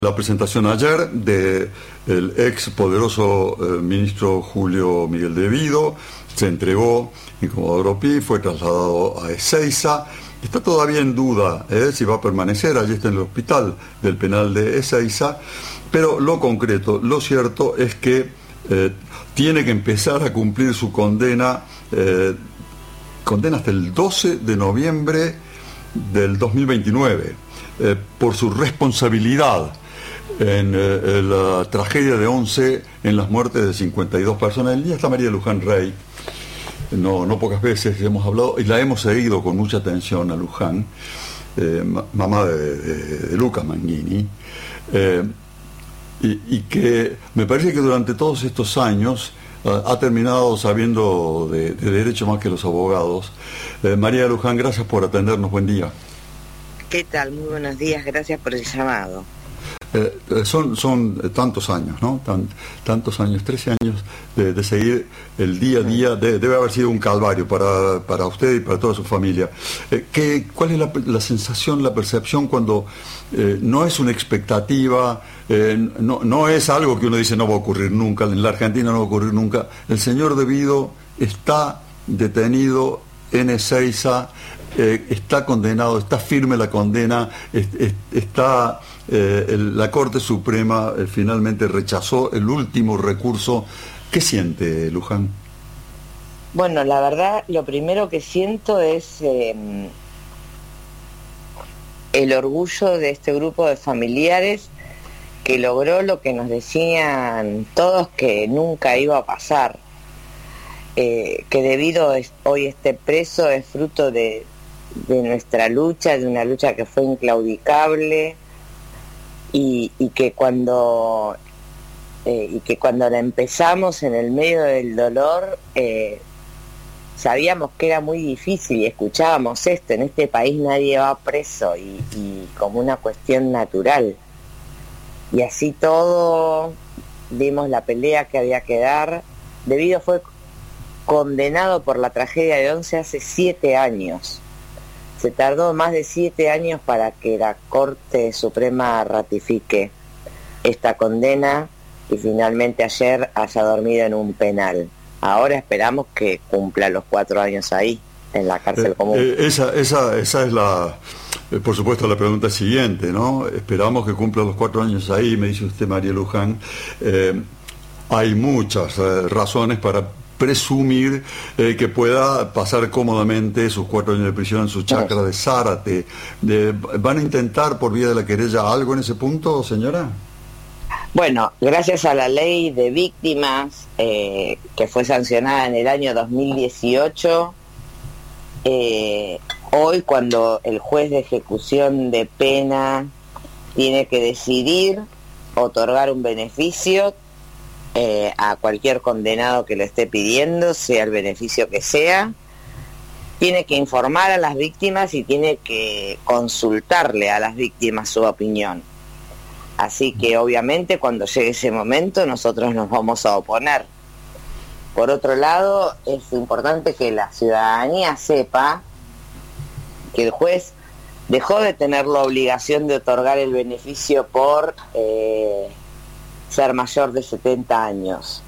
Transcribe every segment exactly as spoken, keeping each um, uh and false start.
La presentación ayer del ex poderoso eh, ministro Julio Miguel de Vido, se entregó en Comodoro Pi, fue trasladado a Ezeiza, está todavía en duda eh, si va a permanecer, allí está en el hospital del penal de Ezeiza, pero lo concreto, lo cierto es que eh, tiene que empezar a cumplir su condena, eh, condena hasta el doce de noviembre del dos mil veintinueve, eh, por su responsabilidad en eh, la tragedia de Once, en las muertes de cincuenta y dos personas. El día está María Luján Rey, no, no pocas veces hemos hablado y la hemos seguido con mucha atención a Luján, eh, mamá de, de, de Luca Manghini, eh, y, y que me parece que durante todos estos años uh, ha terminado sabiendo de, de derecho más que los abogados. Eh, María Luján, gracias por atendernos, buen día. ¿Qué tal? Muy buenos días, gracias por el llamado. Eh, son son tantos años, ¿no? Tan, tantos años, trece años de, de seguir el día a día, de, debe haber sido un calvario para, para usted y para toda su familia. Eh, ¿qué, ¿Cuál es la, la sensación, la percepción cuando eh, no es una expectativa, eh, no, no es algo que uno dice no va a ocurrir nunca, en la Argentina no va a ocurrir nunca? El señor De Vido está detenido en Ezeiza, eh, está condenado, está firme la condena, es, es, está... Eh, el, la Corte Suprema eh, finalmente rechazó el último recurso. ¿Qué siente, Luján? Bueno, la verdad, lo primero que siento es eh, el orgullo de este grupo de familiares que logró lo que nos decían todos que nunca iba a pasar. Eh, que debido a hoy esté preso es fruto de, de nuestra lucha, de una lucha que fue inclaudicable. Y, y que cuando eh, y que cuando la empezamos en el medio del dolor eh, sabíamos que era muy difícil y escuchábamos esto: en este país nadie va preso, y, y como una cuestión natural, y así todo dimos la pelea que había que dar. De Vido fue condenado por la tragedia de Once hace siete años. Se tardó más de siete años para que la Corte Suprema ratifique esta condena y finalmente ayer haya dormido en un penal. Ahora esperamos que cumpla los cuatro años ahí, en la cárcel eh, común. Eh, esa, esa, esa es la, eh, por supuesto, la pregunta siguiente, ¿no? Esperamos que cumpla los cuatro años ahí, me dice usted, María Luján. Eh, hay muchas eh, razones para presumir eh, que pueda pasar cómodamente sus cuatro años de prisión en su chacra de Zárate. De, ¿Van a intentar por vía de la querella algo en ese punto, señora? Bueno, gracias a la ley de víctimas eh, que fue sancionada en el año dos mil dieciocho, eh, hoy cuando el juez de ejecución de pena tiene que decidir otorgar un beneficio Eh, a cualquier condenado que lo esté pidiendo, sea el beneficio que sea, tiene que informar a las víctimas y tiene que consultarle a las víctimas su opinión. Así que obviamente cuando llegue ese momento nosotros nos vamos a oponer. Por otro lado, es importante que la ciudadanía sepa que el juez dejó de tener la obligación de otorgar el beneficio por eh, ser mayor de setenta años.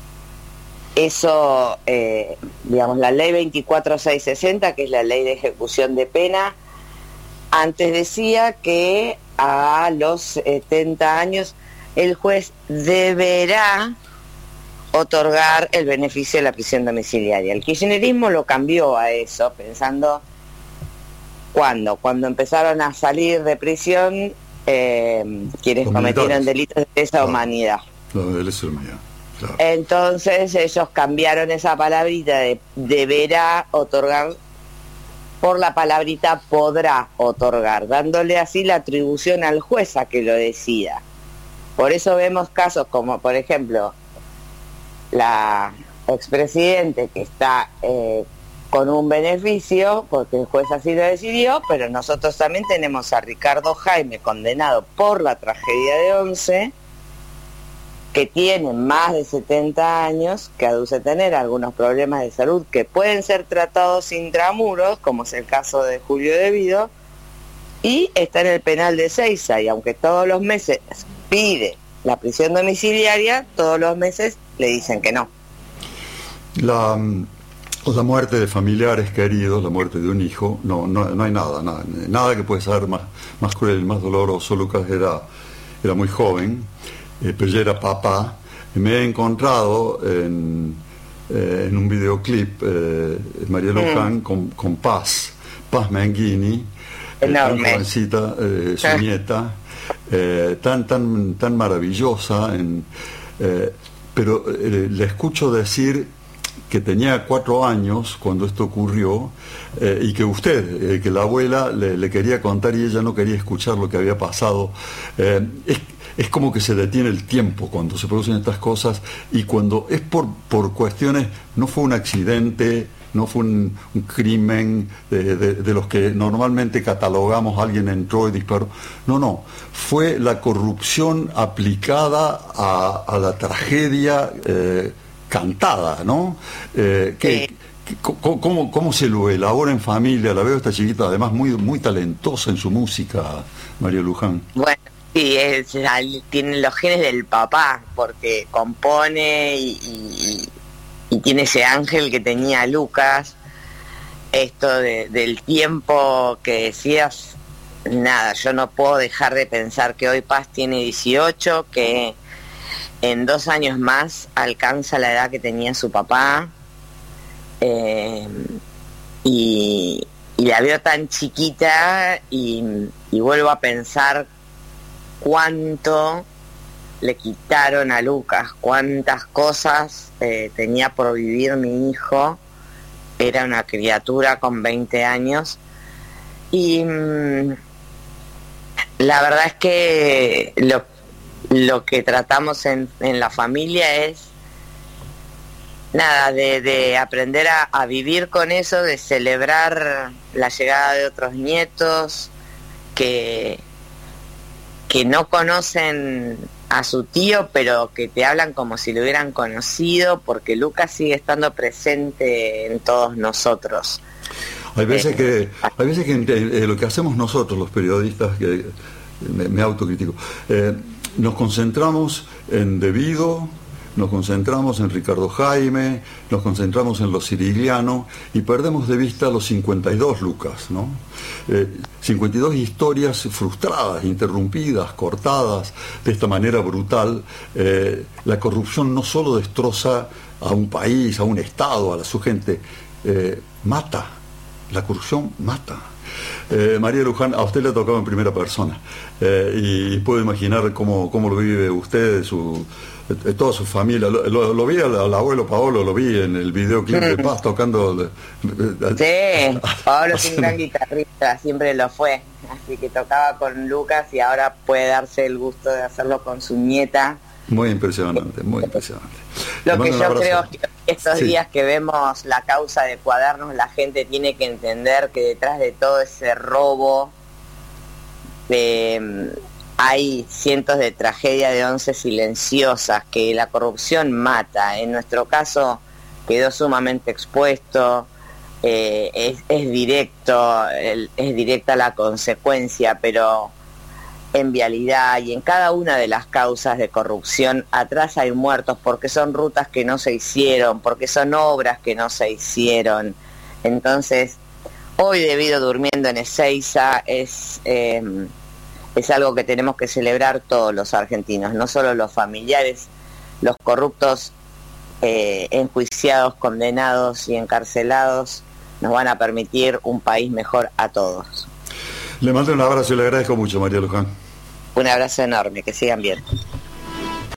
Eso, eh, digamos, la ley veinticuatro mil seiscientos sesenta, que es la ley de ejecución de pena, antes decía que a los setenta años el juez deberá otorgar el beneficio de la prisión domiciliaria. El kirchnerismo lo cambió a eso, pensando, ¿cuándo? Cuando empezaron a salir de prisión Eh, quienes cometieron delitos de lesa claro. humanidad. No, de lesa humanidad. Claro. Entonces ellos cambiaron esa palabrita de deberá otorgar por la palabrita podrá otorgar, dándole así la atribución al juez a que lo decida. Por eso vemos casos como, por ejemplo, la expresidente que está eh, con un beneficio, porque el juez así lo decidió, pero nosotros también tenemos a Ricardo Jaime condenado por la tragedia de Once, que tiene más de setenta años, que aduce tener algunos problemas de salud que pueden ser tratados intramuros, como es el caso de Julio De Vido, y está en el penal de Ezeiza, y aunque todos los meses pide la prisión domiciliaria, todos los meses le dicen que no. La, la muerte de familiares queridos, la muerte de un hijo, no, no, no hay nada, nada, nada que puede ser más, más cruel, más doloroso. Lucas era, era muy joven, eh, pero ya era papá. Me he encontrado en, eh, en un videoclip eh, María Luján mm. con, con Paz, Paz Menghini, eh, tan jovencita, eh, su nieta, eh, tan, tan, tan maravillosa, en, eh, pero eh, le escucho decir que tenía cuatro años cuando esto ocurrió, eh, y que usted, eh, que la abuela le, le quería contar y ella no quería escuchar lo que había pasado. Eh, es, es como que se detiene el tiempo cuando se producen estas cosas, y cuando es por, por cuestiones, no fue un accidente, no fue un, un crimen de, de, de los que normalmente catalogamos, alguien entró y disparó. No, no, fue la corrupción aplicada a, a la tragedia eh, cantada, ¿no? Eh, que, sí. ¿cómo, cómo, ¿Cómo se lo elabora en familia? La veo esta chiquita, además muy, muy talentosa en su música, María Luján. Bueno, sí, es, tiene los genes del papá, porque compone y, y, y tiene ese ángel que tenía Lucas. Esto de, del tiempo que decías, nada, yo no puedo dejar de pensar que hoy Paz tiene dieciocho, que en dos años más alcanza la edad que tenía su papá, eh, y, y la veo tan chiquita, y, y vuelvo a pensar cuánto le quitaron a Lucas, cuántas cosas eh, tenía por vivir mi hijo. Era una criatura con veinte años, y mmm, la verdad es que lo, lo que tratamos en, en la familia es nada, de, de aprender a, a vivir con eso, de celebrar la llegada de otros nietos que, que no conocen a su tío, pero que te hablan como si lo hubieran conocido, porque Lucas sigue estando presente en todos nosotros. Hay veces que, hay veces que eh, lo que hacemos nosotros, los periodistas, que me, me autocritico, eh, nos concentramos en Devido, nos concentramos en Ricardo Jaime, nos concentramos en los Sirigliano, y perdemos de vista los cincuenta y dos Lucas, ¿no? Eh, cincuenta y dos historias frustradas, interrumpidas, cortadas de esta manera brutal. Eh, la corrupción no solo destroza a un país, a un Estado, a la, su gente, eh, mata. La corrupción mata. Eh, María Luján, a usted le ha tocado en primera persona, eh, y puedo imaginar cómo, cómo lo vive usted, su, eh, toda su familia. Lo, lo, lo vi al, al abuelo Paolo, lo vi en el videoclip de Paz tocando. Sí, Paolo es un gran guitarrista, siempre lo fue, así que tocaba con Lucas y ahora puede darse el gusto de hacerlo con su nieta. Muy impresionante, muy impresionante. Lo que yo creo que estos sí. días que vemos la causa de Cuadernos, la gente tiene que entender que detrás de todo ese robo eh, hay cientos de tragedias de once silenciosas, que la corrupción mata. En nuestro caso quedó sumamente expuesto, eh, es, es directo, el, es directa la consecuencia, pero en vialidad y en cada una de las causas de corrupción atrás hay muertos, porque son rutas que no se hicieron, porque son obras que no se hicieron. Entonces, hoy Devido durmiendo en Ezeiza es, eh, es algo que tenemos que celebrar todos los argentinos, no solo los familiares, los corruptos eh, enjuiciados, condenados y encarcelados nos van a permitir un país mejor a todos. Le mando un abrazo y le agradezco mucho, María Luján. Un abrazo enorme, que sigan bien.